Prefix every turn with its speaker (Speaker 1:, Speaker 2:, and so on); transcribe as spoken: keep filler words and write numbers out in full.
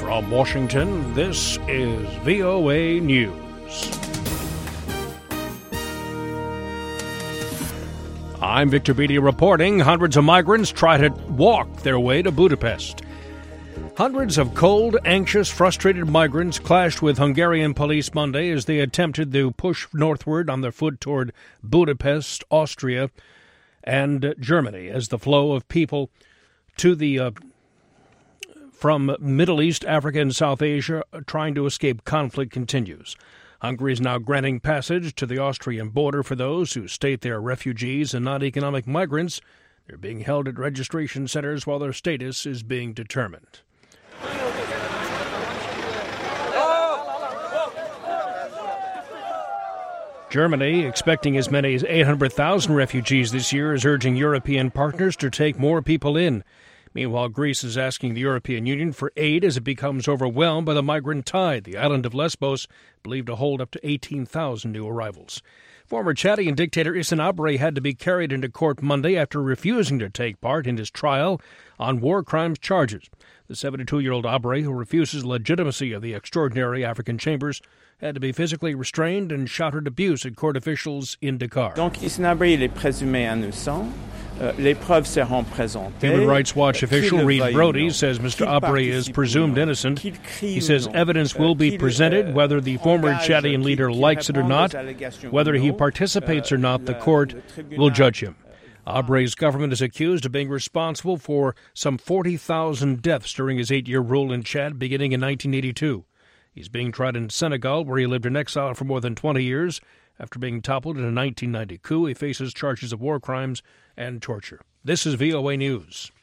Speaker 1: From Washington, this is V O A News. I'm Victor Beattie reporting. Hundreds of migrants try to walk their way to Budapest. Hundreds of cold, anxious, frustrated migrants clashed with Hungarian police Monday as they attempted to push northward on their foot toward Budapest, Austria, and Germany, as the flow of people to the uh, from Middle East, Africa, and South Asia trying to escape conflict continues. Hungary is now granting passage to the Austrian border for those who state they are refugees and not economic migrants. They're being held at registration centers while their status is being determined. Germany, expecting as many as eight hundred thousand refugees this year, is urging European partners to take more people in. Meanwhile, Greece is asking the European Union for aid as it becomes overwhelmed by the migrant tide. The island of Lesbos believed to hold up to eighteen thousand new arrivals. Former Chadian dictator Hissène Habré had to be carried into court Monday after refusing to take part in his trial on war crimes charges. The seventy-two-year-old Habré, who refuses legitimacy of the extraordinary African chambers, had to be physically restrained and shouted abuse at court officials in Dakar.
Speaker 2: Donc Hissène Habré il est présumé innocent. Les preuves seront présentées.
Speaker 1: Human Rights Watch official Reed Brody says Mister Habré is presumed innocent. He says evidence will be presented, whether the former Chadian leader likes it or not. Whether he participates or not, the court will judge him. Habré's government is accused of being responsible for some forty thousand deaths during his eight-year rule in Chad beginning in nineteen eighty-two. He's being tried in Senegal, where he lived in exile for more than twenty years. After being toppled in a nineteen ninety coup, he faces charges of war crimes and torture. This is V O A News.